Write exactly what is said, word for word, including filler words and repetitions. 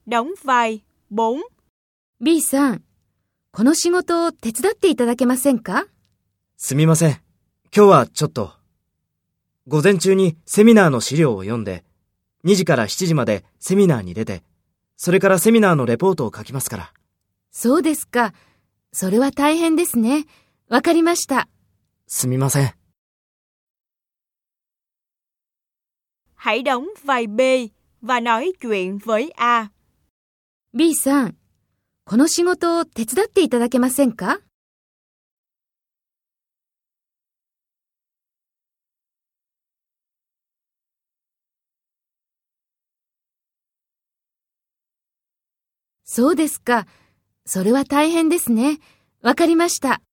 đóng vai bốn. B さん、この仕事を手伝っていただけませんか？ すみません。今日はちょっと。午前中にセミナーの資料を読んで、にじからしちじまでセミナーに出て、それからセミナーのレポートを書きますから。 そうですか。それは大変ですね。わかりました。 すみません。 Hãy đóng vai B và nói chuyện với A. B さん、この仕事を手伝っていただけませんか？そうですか。それは大変ですね。わかりました。